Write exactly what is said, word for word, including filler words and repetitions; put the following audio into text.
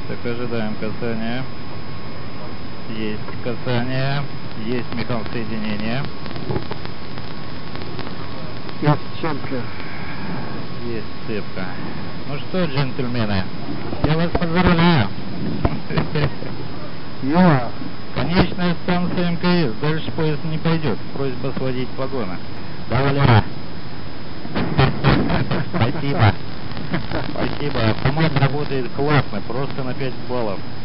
Так, ожидаем касания. Есть касание. Есть механизм соединения. Есть цепка. Есть цепка. Ну что, джентльмены, я вас поздравляю. Я. Конечная станция МКС. Дальше поезд не пойдет. Просьба сводить вагоны. Давай. Спасибо. Спасибо. Автомат работает классно, просто на пять баллов.